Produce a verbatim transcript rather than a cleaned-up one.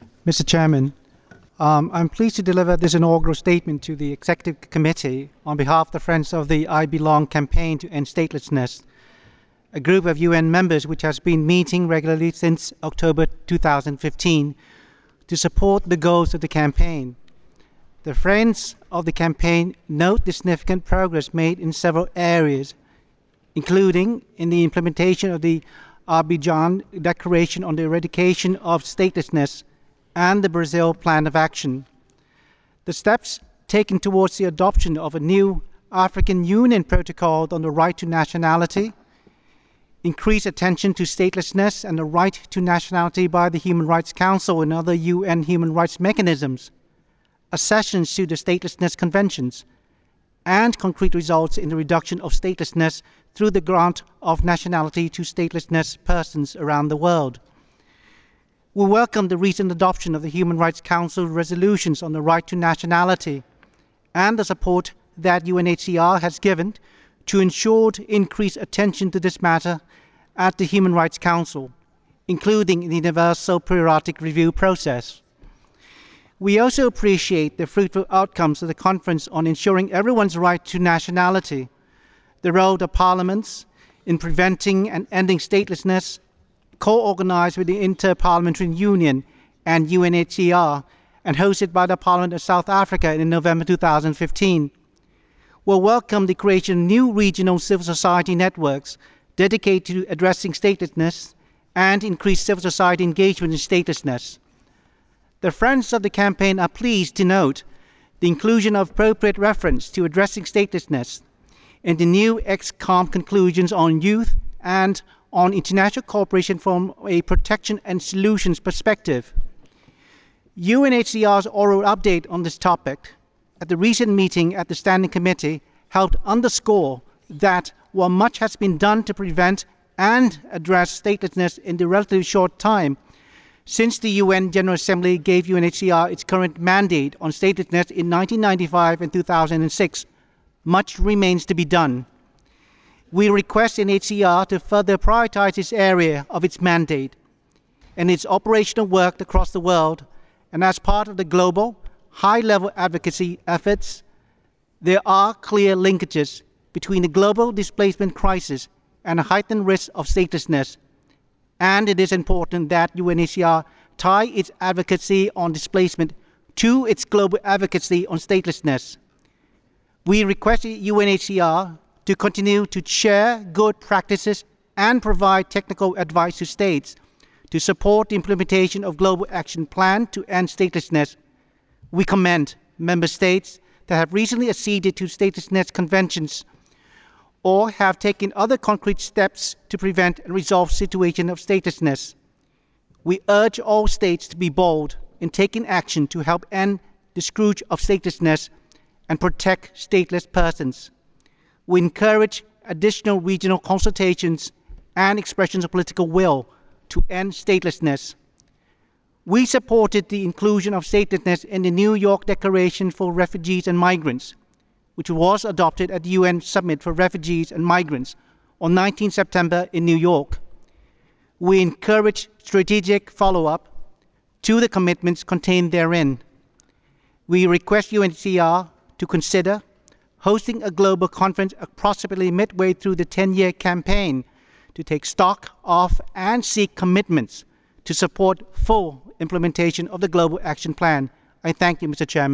Mister Chairman, um, I'm pleased to deliver this inaugural statement to the Executive Committee on behalf of the Friends of the I Belong campaign to end statelessness, a group of U N members which has been meeting regularly since October two thousand fifteen to support the goals of the campaign. The Friends of the campaign note the significant progress made in several areas, including in the implementation of the Abidjan Declaration on the Eradication of Statelessness and the Brazil Plan of Action. The steps taken towards the adoption of a new African Union Protocol on the right to nationality, increased attention to statelessness and the right to nationality by the Human Rights Council and other U N human rights mechanisms, accessions to the Statelessness Conventions, and concrete results in the reduction of statelessness through the grant of nationality to statelessness persons around the world. We welcome the recent adoption of the Human Rights Council resolutions on the right to nationality and the support that U N H C R has given to ensure increased attention to this matter at the Human Rights Council, including the Universal Periodic Review process. We also appreciate the fruitful outcomes of the Conference on ensuring everyone's right to nationality, the role of parliaments in preventing and ending statelessness, co-organized with the Inter-Parliamentary Union and U N H C R, and hosted by the Parliament of South Africa in November two thousand fifteen. We'll welcome the creation of new regional civil society networks dedicated to addressing statelessness and increased civil society engagement in statelessness. The Friends of the campaign are pleased to note the inclusion of appropriate reference to addressing statelessness in the new X COM conclusions on youth and on international cooperation from a protection and solutions perspective. U N H C R's oral update on this topic at the recent meeting at the Standing Committee helped underscore that while much has been done to prevent and address statelessness in the relatively short time since the U N General Assembly gave U N H C R its current mandate on statelessness in nineteen ninety-five and two thousand six, much remains to be done. We request U N H C R to further prioritize this area of its mandate and its operational work across the world, and as part of the global, high-level advocacy efforts, there are clear linkages between the global displacement crisis and a heightened risk of statelessness, and it is important that U N H C R tie its advocacy on displacement to its global advocacy on statelessness. We request U N H C R to continue to share good practices and provide technical advice to states to support the implementation of Global Action Plan to end statelessness. We commend member states that have recently acceded to statelessness conventions or have taken other concrete steps to prevent and resolve situations of statelessness. We urge all states to be bold in taking action to help end the scourge of statelessness and protect stateless persons. We encourage additional regional consultations and expressions of political will to end statelessness. We supported the inclusion of statelessness in the New York Declaration for Refugees and Migrants, which was adopted at the U N Summit for Refugees and Migrants on nineteenth September in New York. We encourage strategic follow-up to the commitments contained therein. We request U N H C R to consider hosting a global conference approximately midway through the ten-year campaign to take stock of and seek commitments to support full implementation of the Global Action Plan. I thank you, Mister Chairman.